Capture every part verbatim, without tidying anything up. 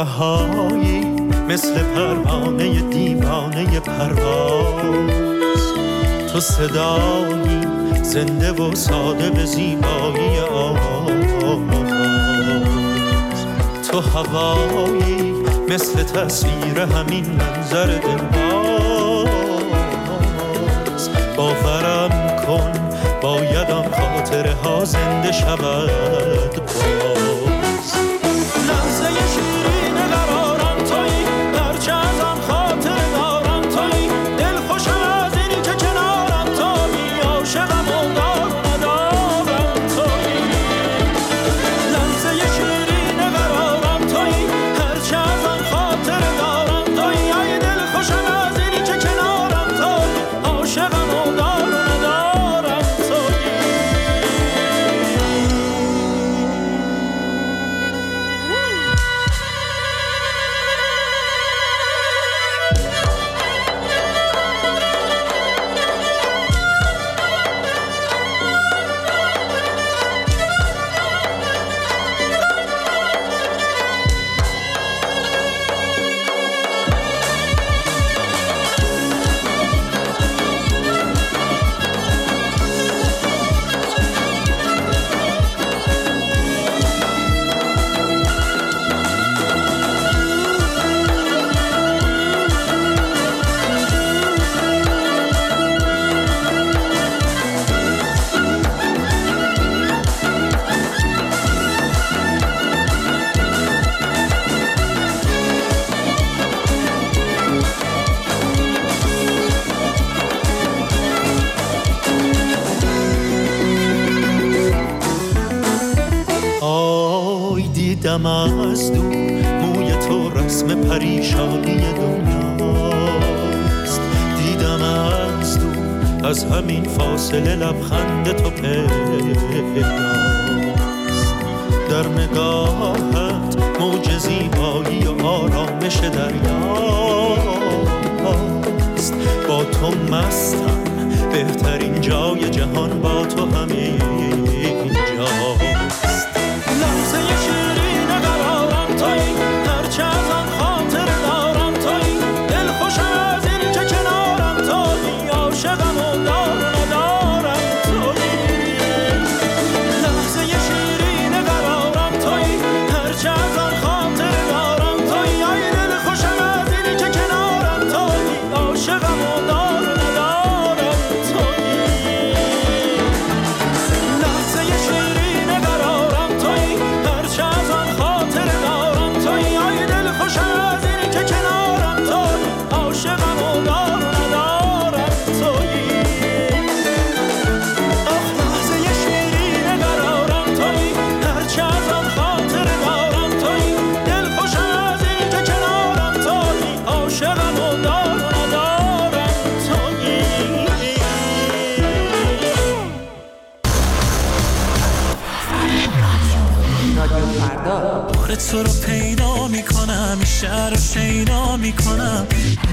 رهایی مثل پروانه دیوانه پرواز، تو صدایی زنده و ساده به زیبایی آواز، تو هوایی مثل تصویر همین منظر دلباز. باورم کن باید آن خاطره ها زنده شود باز. لحظه شیرین قرارم تویی، هرچه از آن خاطر دارم تویی، دل خوشم از اینی که کنارم تویی، عاشقم و دار و ندارم تویی. لحظه شیرین قرارم تویی، هرچه از آن خاطر دارم تویی، ای دل خوشم از اینی که کنارم تویی، عاشقم و دار و ندارم تویی. دیدم از دور موی تو رسم پریشانی دنیاست، دیدم از دور از همین فاصله لبخند تو پیداست، در نگاهت موج زیبایی و آرامش دریاست، با تو مستم بهترین جای جهان با تو همین جاست. لحظه شیرین قرارم تویی، هرچه از آن خاطر دارم تویی، دل خوشم از این که کنارم تویی، عاشقم و دار و ندارم تویی. لحظه شیرین قرارم تویی، هرچه از آن خاطر دارم تویی، ای دل خوشم از این که کنارم تویی، عاشقم و دار و ندارم تویی. لحظه شیرین قرارم تویی، هرچه از آن خاطر دارم تویی، ای دل خوشم از این که کنارم تویی، عاشقم و دار و ندارم تویی. آخ لحظه شیرین قرارم تویی، هرچه از آن خاطر دارم تویی، دل خوشم از این که کنارم تویی، عاشقم و دار و ندارم تویی. بار تو رو پیدا میکنم، شهر رو شیدا میکنم.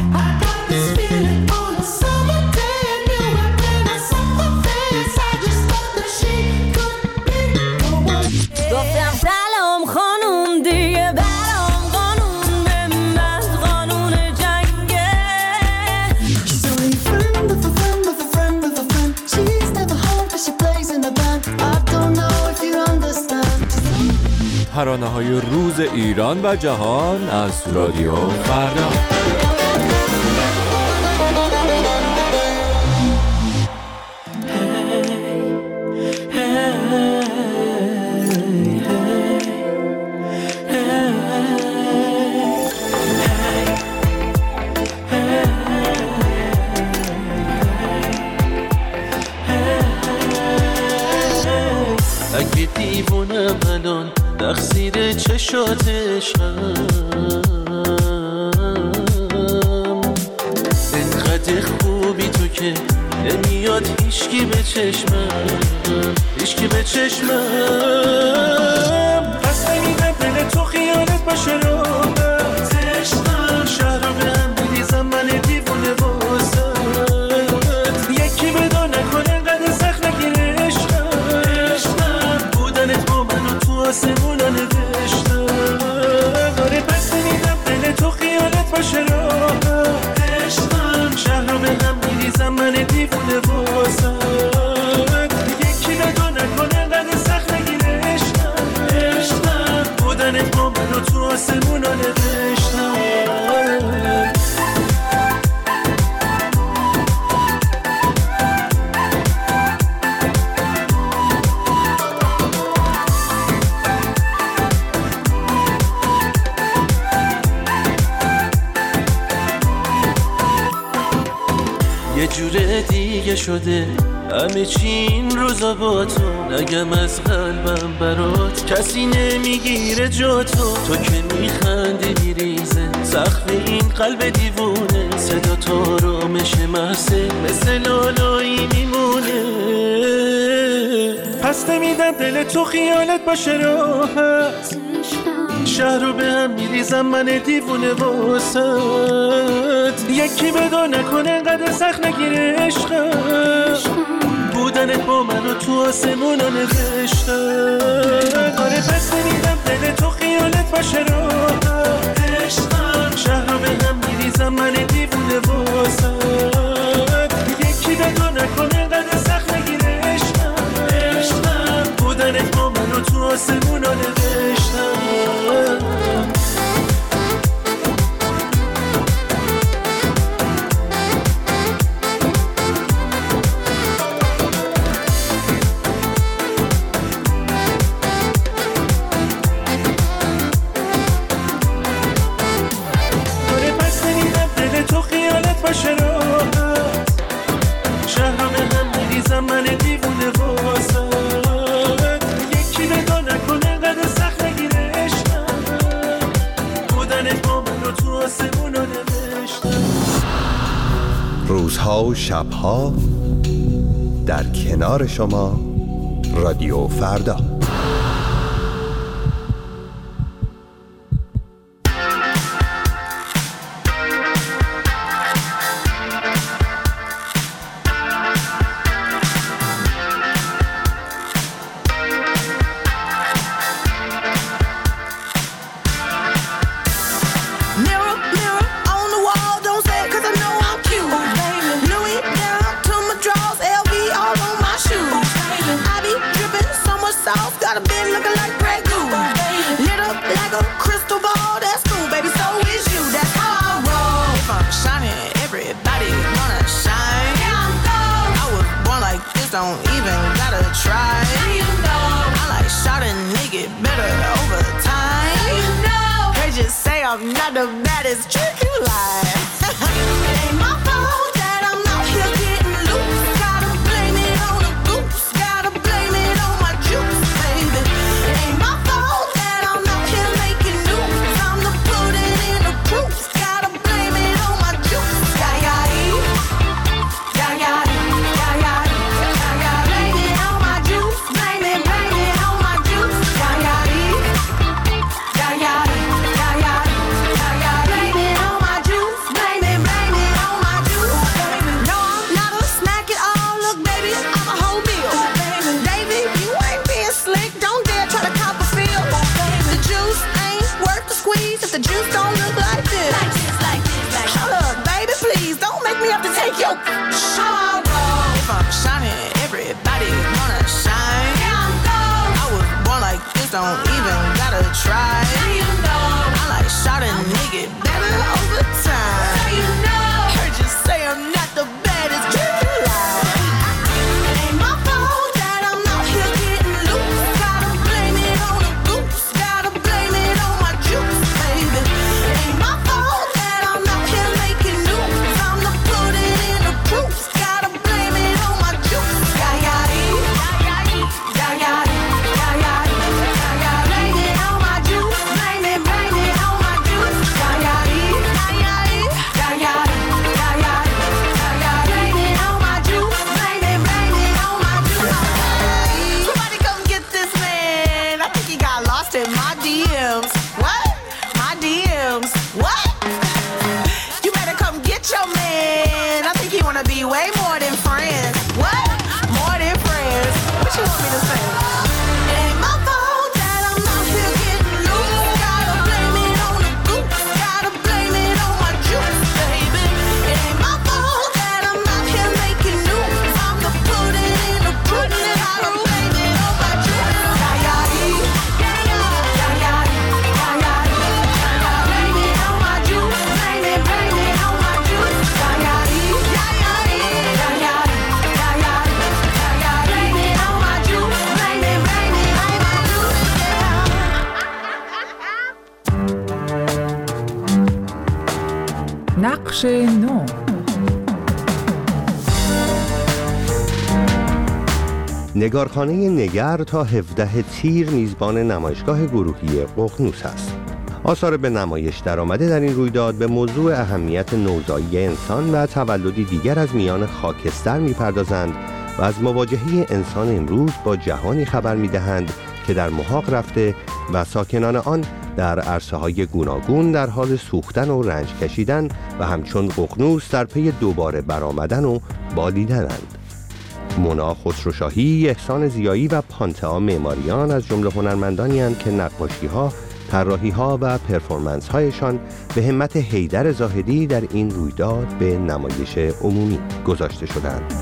گفتم سلام خانوم دیگه برام قانون به من قانون جنگه. She's only a friend of a friend of a friend of a friend. She's never home but she plays in the band. I don't know if you understand. ترانه‌های روز ایران و جهان از رادیو فردا. اگه دیوونم الان تقصیر چشاتشم، انقدر خوبی تو که نمیاد هیچکی به چشمم، هیچکی به چشمم. پس نمیدم دل تو خیانت باشه رو تشنم، شهر رو به هم بریزم من دیوونه واسد، یکی بدا نکنه انقدر سخت نگیره عشقم، بودنت با من و تو آسمونا نوشتم. آره پس یه جور دیگه شده همه چی این روزا با تو. نگم از قلبم برات کسی نمیگیره جا تو. تو که میخندی میریزه سقف این قلب دیوونه. صدا تو آرامش محسه مثل لالایی میمونه. پس نمیدم دل تو خیالت باشه راحت. شهر رو به هم میریزم من دیوونه واسد. یکی بدا نکنه انقدر سخت نگیره عشقم. بودنت با من و تو آسمونا نوشتم. آره پس نمیدم دل تو خیالت باشه راحت. عشقم شهر رو به هم میریزم من دیوونه واسد. یکی بدا نکنه انقدر سخت نگیره عشقم. بودنت با من و تو آسمونا نوشتم. باشه راحت. شهر رو به هم میریزم من دیوونه واسد. یکی نگاه نکنه انقدر سخت نگیره عشقم. بودنت با من رو تو آسمونا نوشتم. روزها و شبها در کنار شما رادیو فردا. Don't even gotta try. You know I like shot a nigga better over time. You know they just say I'm not the baddest trick you like. It ain't my fault that I'm out here getting loose. Gotta blame it on the goose. Gotta blame it on my juice, baby. It ain't my fault that I'm out here making news. I'm the pudding in the proof. Gotta blame it on my juice. Yeah, yeah, yeah, yeah, yeah. Yo, show I roll. If I'm shining, everybody gonna shine. Yeah, I'm gold. I was born like this, don't even gotta try. You know I like shot a nigga better over time. You know heard you say I'm not the baddest trick you like. It ain't my fault that I'm out here getting loose. Gotta blame it on the goose. Gotta blame it on my juice, baby. It ain't my fault that I'm out here making news. I'm the pudding in the proof. Gotta blame it on my juice. Yeah, yeah, yeah, yeah, yeah, yeah, yeah, yeah. Blame it on my juice. Blame it, blame it on my juice. Yeah, yeah, yeah, yeah, yeah, yeah, yeah, yeah. Blame it on my juice. Blame it, blame it on my juice. Somebody come get this man. I think he got lost in my D Ms. What? My D Ms. What? You better come get your man. I think he wanna be way more than friends. What? More than friends. What you want me to say? It ain't my fault that I'm out here getting loose. Gotta blame it on the goose. Gotta blame it on my juice, baby. It ain't my fault that I'm out here making news. I'm the pudding in the proof. Gotta blame it on my juice. Yeah, yeah, yeah, yeah, yeah, yeah, yeah. Blame it on my juice. Blame it, blame it on my juice. Yeah, yeah, yeah, yeah, yeah, yeah, yeah, yeah. Blame it on my juice. Blame it, blame it on my juice. نقش نو. نگارخانه نگر تا هفده تیر میزبان نمایشگاه گروهی ققنوس است. آثار به نمایش درآمده در این رویداد به موضوع اهمیت نوزایی انسان و تولدی دیگر از میان خاکستر می‌پردازند و از مواجهه انسان امروز با جهانی خبر می‌دهند که در محاق رفته و ساکنان آن در عرصه‌های گوناگون در حال سوختن و رنج کشیدن و همچون ققنوس در پی دوباره برآمدن و بالیدنند. مونا خسروشاهی، احسان ضیایی و پانتئا معماریان از جمله هنرمندانی اند که نقاشی‌ها، طراحی‌ها و پرفورمنس‌هایشان به همت حیدر زاهدی در این رویداد به نمایش عمومی گذاشته شدند.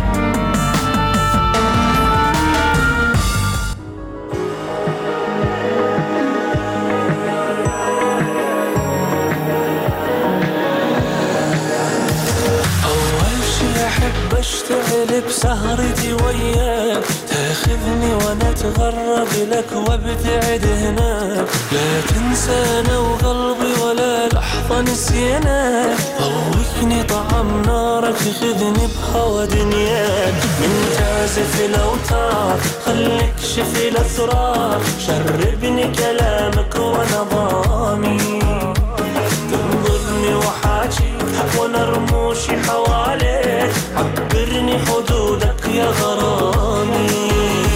اشتغل بسهرتي وياك تاخذني وانا اتغرب لك وابتعد هناك لا تنسانا وقلبي ولا لحظة نسيناك ضوكني طعم نارك خذني بهوا دنياك من تعزف الاوتار خليك شفي الاسرار شربني كلامك وانا ضامي تنظرني وحاجي وانا رموشي حواليك عبرني حدودك يا غرامي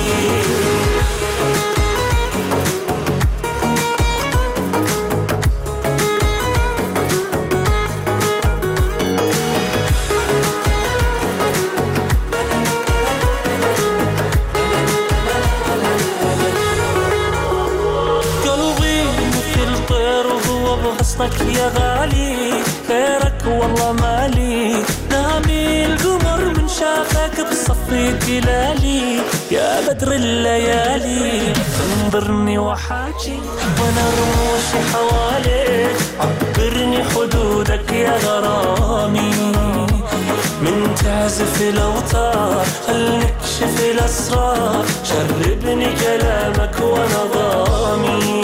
قلبي مثل طير وهو بغصنك يا غالي خيرك والله مالي نامي القمر من شافك بصفي كلالي يا بدر الليالي انظرني وحاجي وانا رموشي حواليك عبرني حدودك يا غرامي من تعزف الاوتار خليك شفي الاسرار شربني كلامك وانا ضامي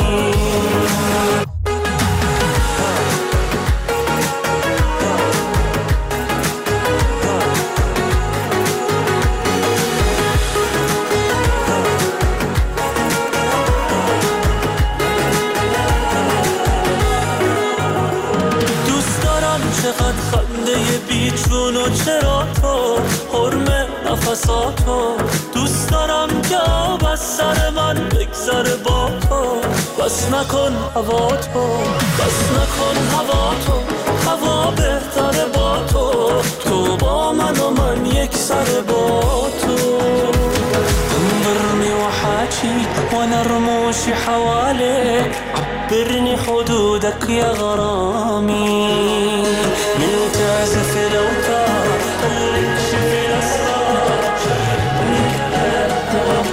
چقدر خنده بیچون و چرا تو حرم نفساتو دوست دارم که آب از سر من بگذره با تو بس نکن هوا تو بس نکن هوا تو هوا بهتره با تو تو با من و من یک سر با تو انظرني وحاجي وانا رموشي حواليك عبرني حدودك يا غرامي من تعزف الاوتار خليك شفي الاسرار شربني كلامك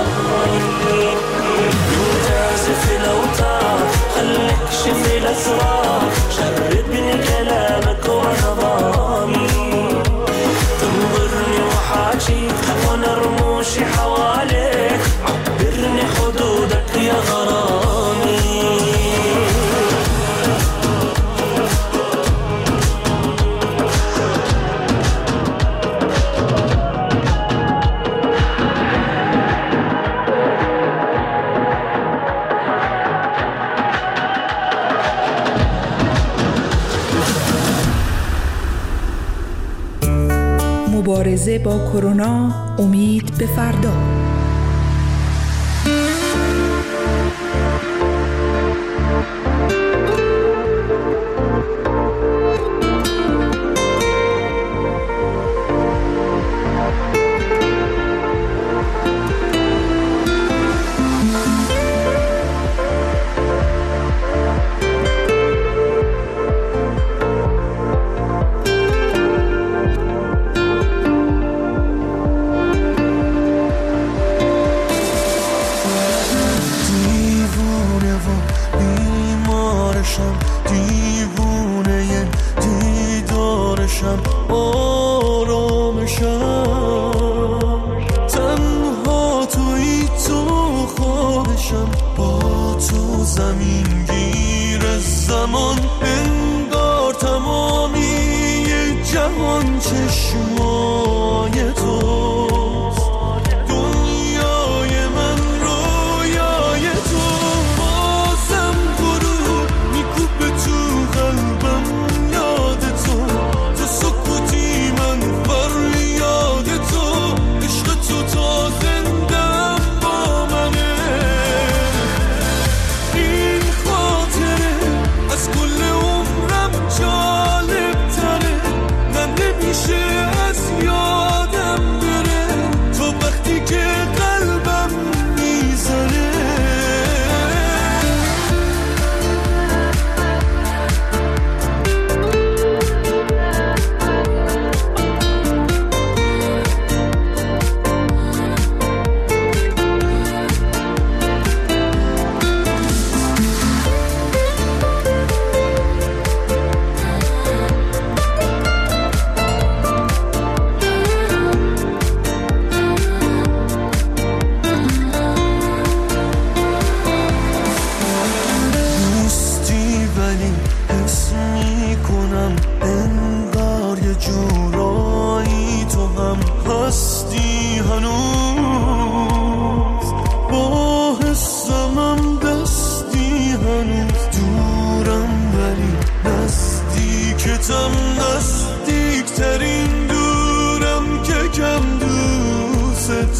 من تعزف الاوتار خليك شفي الاسرار شربني كلامك وانا ضامي تنظرني وحاجي وانا رموشي حواليك عبرني حدودك يا غرامي مبارزه با کرونا، امید به فردا. چشمای توست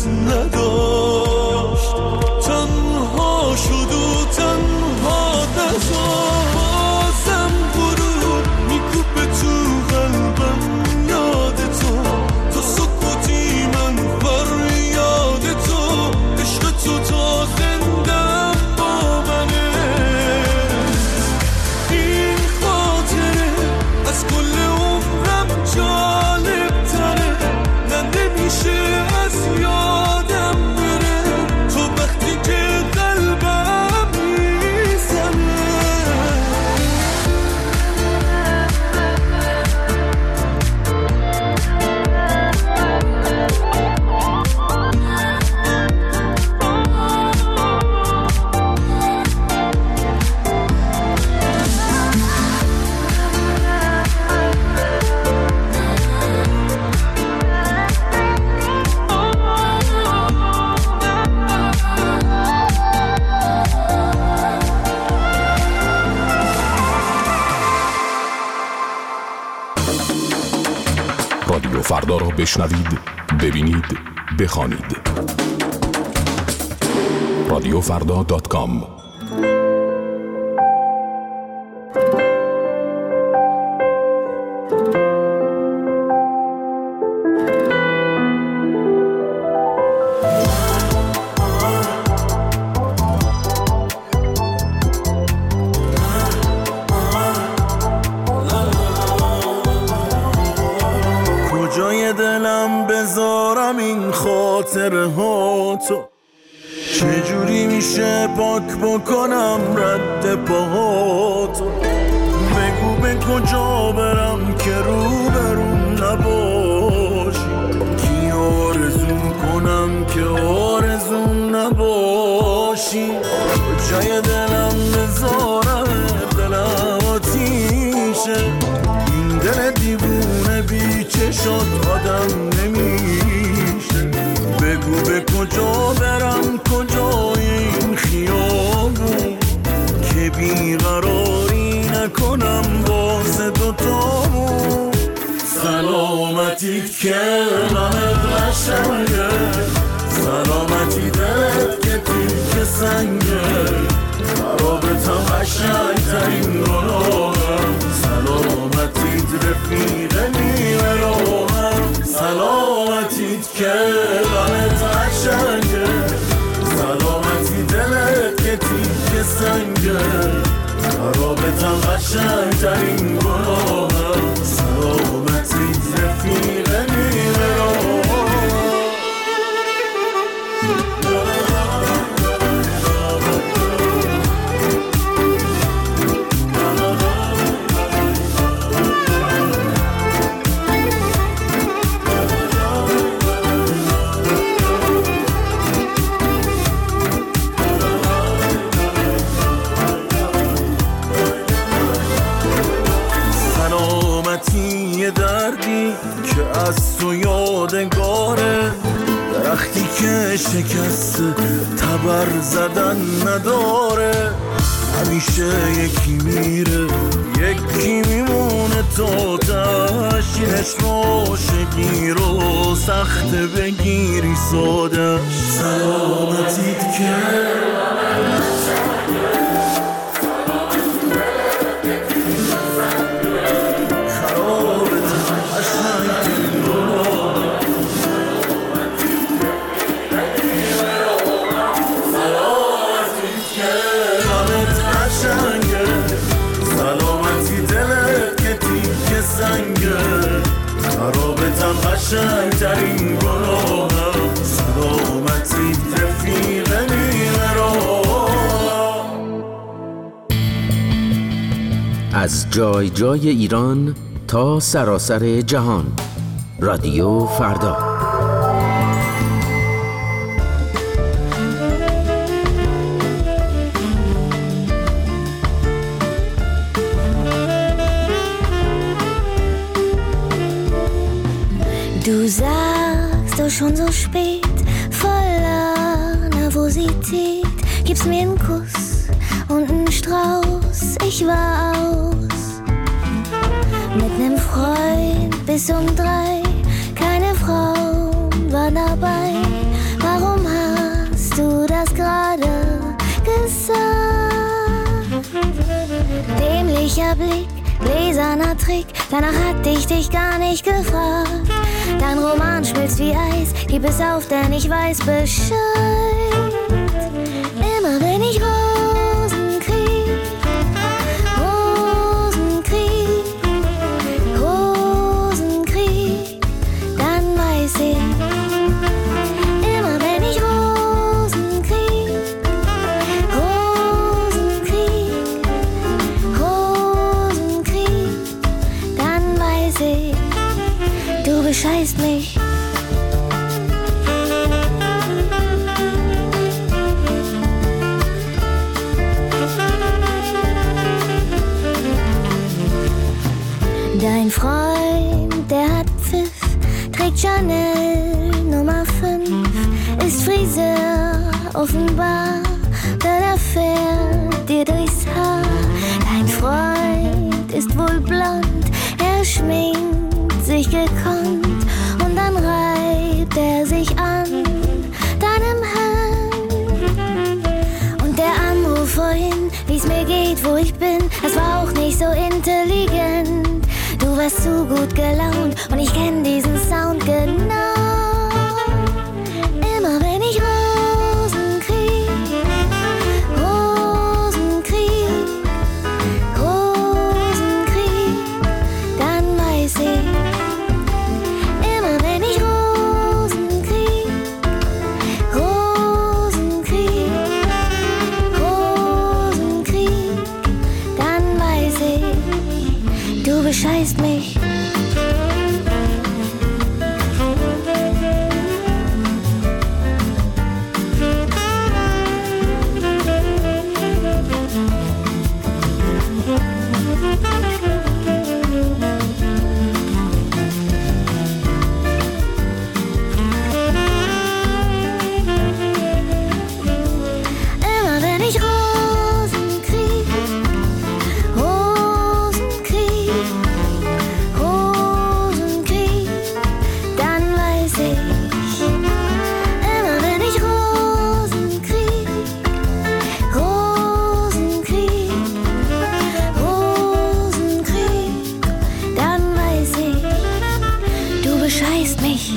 نداشت، تنها شد و تنها نزار. بازم غروب میکوبه تو قلبم یاد تو، تو سکوتی من فریاد تو، عشق تو تا زندم با منه. این خاطره از کل عمرم جالب تره، نه نمیشه از یادم بره، تو وقتی که قلبم میزنه. رادیو فردا را بشنوید، ببینید، بخوانید. رادیو فردا دات کام. کجای دلم بذارم این خاطره ها تو، چجوری میشه پاک بکنم رد پاهاتو. بگو به کجا برم که رو برون نباشی، کی آرزو کنم که آرزو نباشی. کجای دلم بذارم دلم آتیشه، این دل دیوونه بی چشات آدم نمیشه. بگو به کجا برم کجای این خیابون، که بیقراری نکنم واسه دوتامون. سلامتیت که غمت قشنگه، سلامتی دلت که تیک سنگه، خرابتم قشنگترین گناهم. سلامتیت رفیق نیمه راهم، سلامتیت که غمت قشنگه، سلامتی دلت که تیک سنگه، خرابتم قشنگترین گناهم. سلامتیت رفیق نیمه راهم. دردی که از تو یادگاره، درختی که شکست تبر زدن نداره. همیشه یکی میره یکی میمونه تا تشینش. عاشقی رو سخت بگیری سادش. سلامتیت که قشنگترین گناهم. سلامتیت رفیق نیمه راهم. از جای جای ایران تا سراسر جهان، رادیو فردا. Du sagst doch schon so spät, voller Nervosität, gibst mir einen Kuss und einen Strauß, ich war aus. Mit nem Freund bis um drei, keine Frau war dabei, Freundlicher Blick, gläserner Trick, danach hatte ich dich gar nicht gefragt. Dein Roman schmilzt wie Eis, gib es auf, denn ich weiß Bescheid. Immer wenn ich Rosen krieg, Rosen krieg, Rosen krieg, dann weiß ich. Immer wenn ich Rosen krieg, Rosen krieg, Rosen krieg, dann weiß ich, du bescheißt mich. Dein Freund, der hat Pfiff, trägt Chanel Nummer fünf, ist Friseur offenbar, denn er fährt dir durchs Haar. Dein Freund ist wohl blond, er schminkt sich gekonnt und dann reibt er sich an deinem Hemd. Und der Anruf vorhin, wie's mir geht, wo ich bin, das war auch nicht so intelligent. Du warst zu gut gelaunt und ich kenn diesen Sound genau. Immer wenn ich Rosen krieg, Rosen krieg, Rosen krieg, dann weiß ich. Immer wenn ich Rosen krieg, Rosen krieg, Rosen krieg, dann weiß ich, du bescheißt mich. Immer wenn ich Rosen krieg, Rosen krieg, Rosen krieg, dann weiß ich. Immer wenn ich Rosen krieg, Rosen krieg, Rosen krieg, dann weiß ich, du bescheißt mich.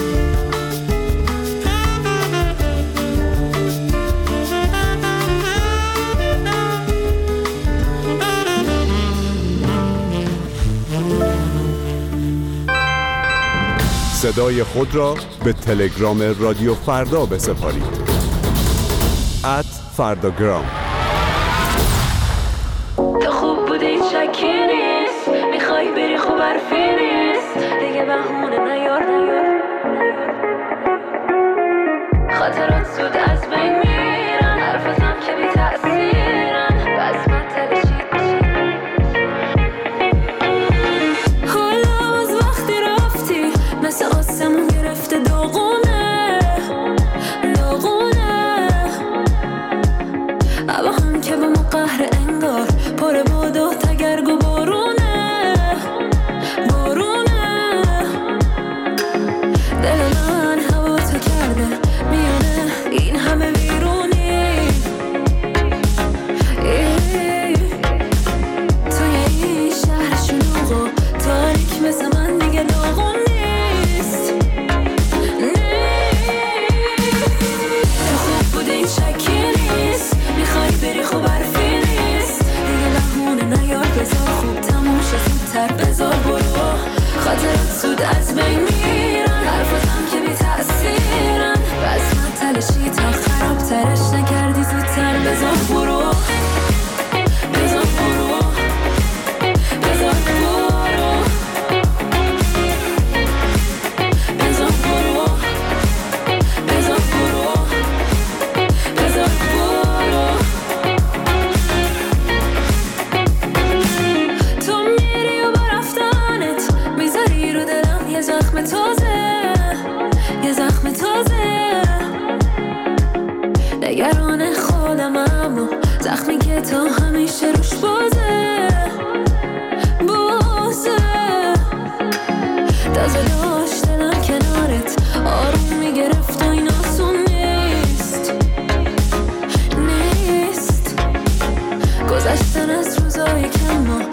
صدای خود را به تلگرام رادیو فردا بسپارید. ات فرداگرام. تو خوب بودی شکی نیست، میخوای بری خوب حرفی نیست، دیگه بهونه نیار نیار. خاطرات زود از بین میرن، حرفتم که بی تأثیرن، بس من تلشید بشید. حالا از وقتی رفتی مثل آسمون گرفته داغونه داغونه، اما هم که به ما قهر انگار پر باد و تگرگ و بارونه بارونه. دل من هوا تو کرده میونه این همه ویرونی، توی این شهر شلوغ و تاریک مثل من دیگه داغون نیست تو خوب بودی شکی نیست، میخوای بری خوب حرفی نیست، دیگه بهونه نیار بذار خوب تموم شه زودتر بذار برو. خاطرات زود از بین میرن، حرفتم که بی تأثیرن، بس من تلشی تا خراب ترش نکردی زودتر بذار برو بذار برو بذار برو بذار برو بذار برو بذار برو. تو میری و با رفتنت میذاری رو دلم یه زخم تازه یه زخم تازه. نگران خودم اما زخمی که تا همیشه روش بازه بازه. تازه داشت دلم کنارت آروم میگرفت و این آسون نیست نیست. گذشتن از روزای کم ما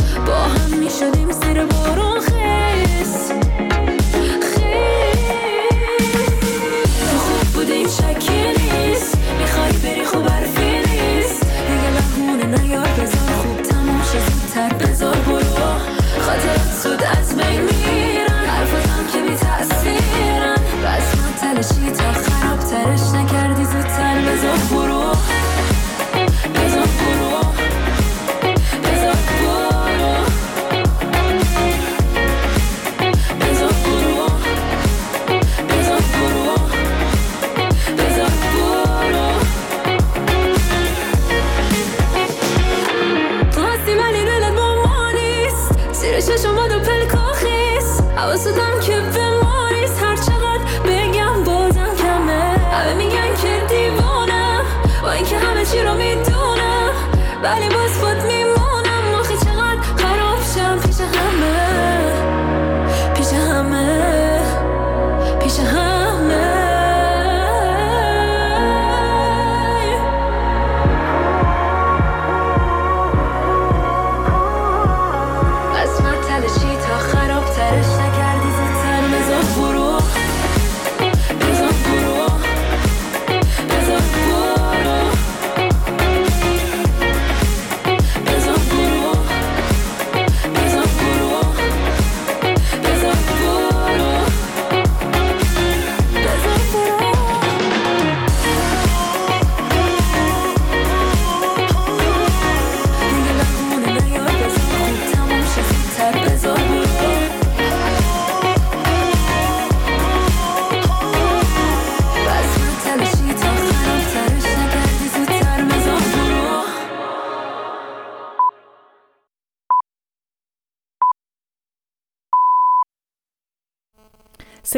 ولی با